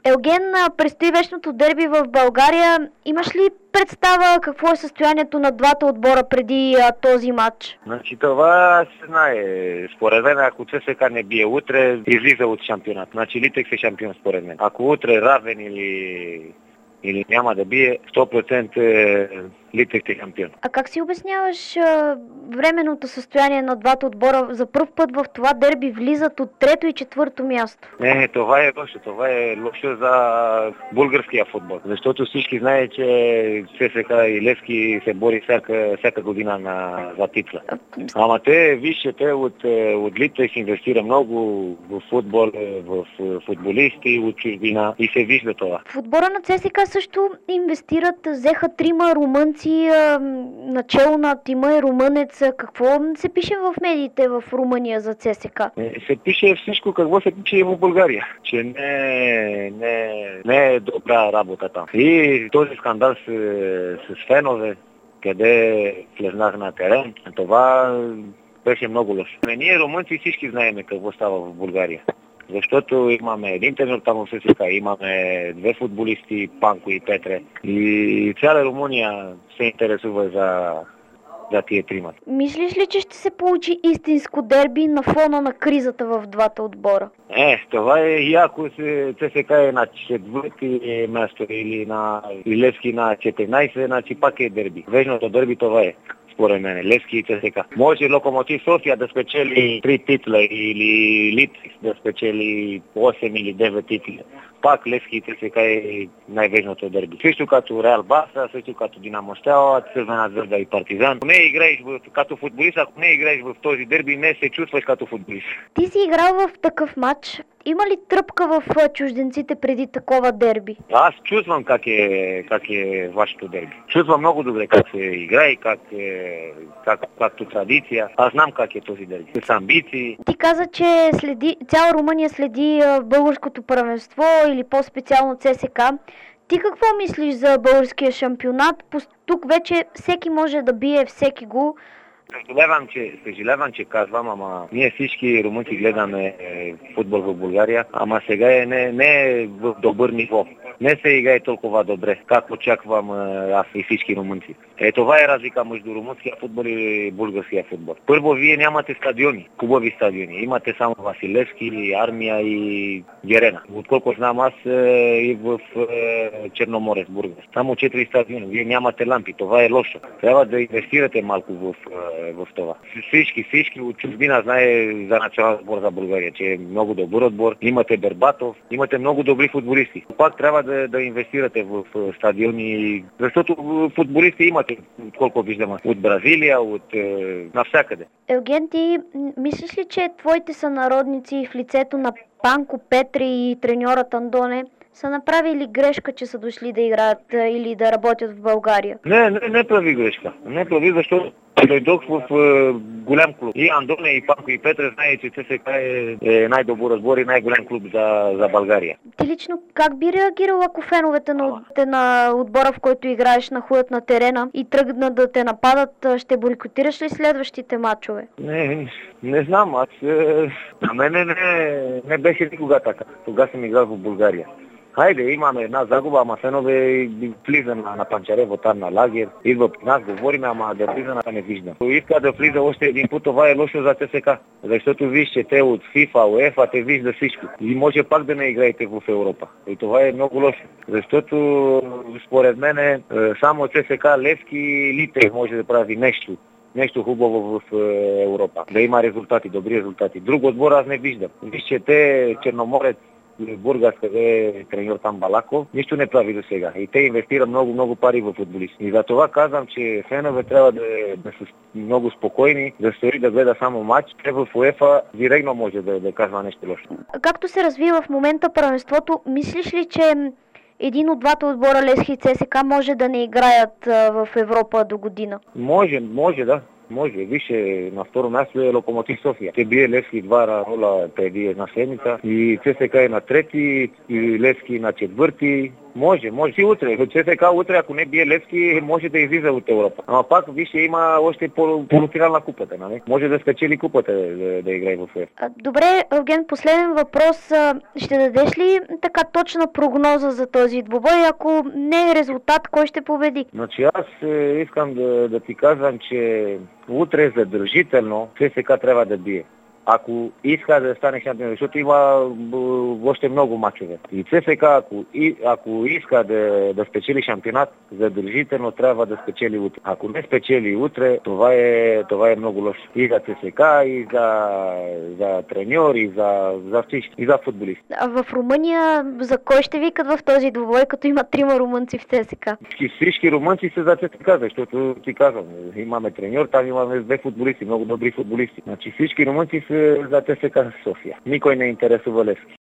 Евген, предстои вечното дерби в България. Имаш ли представа какво е състоянието на двата отбора преди този матч? Значи това се знае. Според мен, ако ЦСКА не бие утре, излиза от шампионат. Значи Литекс е шампион според мен. Ако утре равен или няма да бие, 100% Литекс е шампион. А как си обясняваш временното състояние на двата отбора? За пръв път в това дерби влизат от трето и четвърто място. Това е лошо. Това е лошо за българския футбол. Защото всички знаят, че ЦСКА и Левски се бори всяка година за титла. Ама те от Литекс инвестира много в футбол, в футболисти от чужбина и се вижда това. В отбора на ЦСКА също инвестират, взеха 3 румънци, начало на тима е румънец. Какво се пише в медиите в Румъния за ЦСКА? Се пише всичко, какво се пише и в България. Че не е добра работа там. И този скандал с фенове, къде влезнах на терен, това беше много лошо. Ние румънци всички знаем какво става в България. Защото имаме един тренер там в ЦСКА, имаме 2 футболисти, Панко и Петре. И цяла Румъния се интересува за тия тримата. Мислиш ли, че ще се получи истинско дерби на фона на кризата в двата отбора? Това е яко, ЦСКА е на 4 място или Левски на 14, значи пак е дерби. Вечното дерби това е. Според мен, Левски и ЦСКА. Може Локомотив София да спечели 3 титла или Литекс да спечели 8 или 9 титла. Пак Левски и ЦСКА е най-важното дерби. Също като Реал Барса, също като Динамо Стела, Цървена звезда и Партизан. Ако не играеш като футболист, ако не играеш в този дерби, не се чувстваш като футболист. Ти си играл в такъв матч. Има ли тръпка в чужденците преди такова дерби? Аз чувствам как е вашето дерби. Чувствам много добре как се играе, както традиция. Аз знам как е този дерби. С амбиции. Ти каза, че цяла Румъния следи българското първенство или по-специално ЦСКА. Ти какво мислиш за българския шампионат? Тук вече всеки може да бие всеки го. Съжалявам, че казвам, ама ние всички румънци гледаме футбол в България, ама сега не е в добър ниво. Не се играе толкова добре, как очаквам аз и всички румънци. Това е разлика между румънския футбол и българския футбол. Първо, вие нямате стадиони, хубави стадиони. Имате само Василевски, Армия и Герена. Отколко знам аз и в Черноморец, Бургас. Само 4 стадиона. Вие нямате лампи. Това е лошо. Трябва да инвестирате малко в това. Всички от чужбина знае за национален отбор за България, че е много добър отбор. Имате Бербатов, имате много добри футболисти. Пак трябва да инвестирате в стадиони, защото футболисти имате, колко виждам, от Бразилия, от навсякъде. Евген, ти мислиш ли, че твоите сънародници в лицето на Панко, Петри и треньорът Андоне са направили грешка, че са дошли да играят или да работят в България? Не прави грешка. Не прави, защото дойдох в голям клуб. И Андоне, и Панко, и Петре знае, че ЦСКА е най-добър отбор и най-голям клуб за България. Ти лично как би реагирал, ако феновете на отбора, в който играеш, нахуят на терена и тръгнат да те нападат? Ще бойкотираш ли следващите матчове? Не знам. На мене не беше никога така. Тогава съм играл в България. Хайде, имаме една загуба, ама фенове влиза на Панчарево, там на лагер. Идва при нас, говорим, ама да влиза не виждам. Иска да влиза още един път, това е лошо за ЦСКА. Защото вижте, те от FIFA, УЕФА, те вижда всичко. И може пак да не играете в Европа. И това е много лошо. Защото според мен само ЦСКА, Левски и Литекс може да прави нещо хубаво в Европа. Да има резултати, добри резултати. Друг отбор аз не виждам. Вижте, Черноморец, Бургас, къде е треньор там Балаков, нищо не прави до сега. И те инвестират много пари в футболисти. И за това казвам, че фенове трябва да са много спокойни, да стои да гледа само матч. Те в УЕФА директно може да казва нещо лошо. Както се развива в момента първенството, мислиш ли, че един от двата отбора, Левски и ЦСКА, може да не играят в Европа до година? Може, да. Може. Вижте, на второ място е Локомотив София. Те бие Левски 2-0 преди една седмица и ЦСКА е на трети, и Левски на четвърти. Може и утре. ЦСКА утре, ако не бие Левски, може да излиза от Европа. Ама пак, вижте, има още полуфинал на купата, нали? Може да спечели купата да играе в УЕФА. Добре, Евген, последен въпрос. Ще дадеш ли така точна прогноза за този двубой? Ако не е резултат, кой ще победи? Значи аз искам да ти казвам, че утре задължително ЦСКА трябва да бие. Ако иска да стане шампион, защото има още много мачове. И ЦСКА, ако иска да спечели шампионат, задължително трябва да спечели утре. Ако не спечели утре, това е много лошо. И за ЦСКА, и за треньор, и за всички, и за футболисти. А в Румъния за кой ще викат в този двубой, като има 3 румънци в ЦСКА? Всички румънци са за ЦСКА, защото ти казвам, имаме треньор, там имаме 2 футболисти, много добри футболисти. Значи всички румънци са за ЦСКА София. Никой не интересува Левски.